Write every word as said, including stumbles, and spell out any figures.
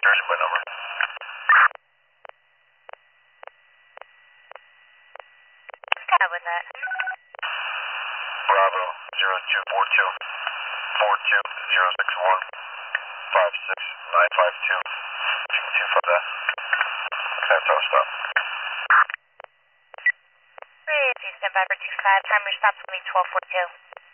Jersey by number. Kind of with that. Bravo zero two four two four two zero six one five six nine five two. If you can two for that. Okay, total stop. Please stand by for two five. Timer stops will be twelve forty-two.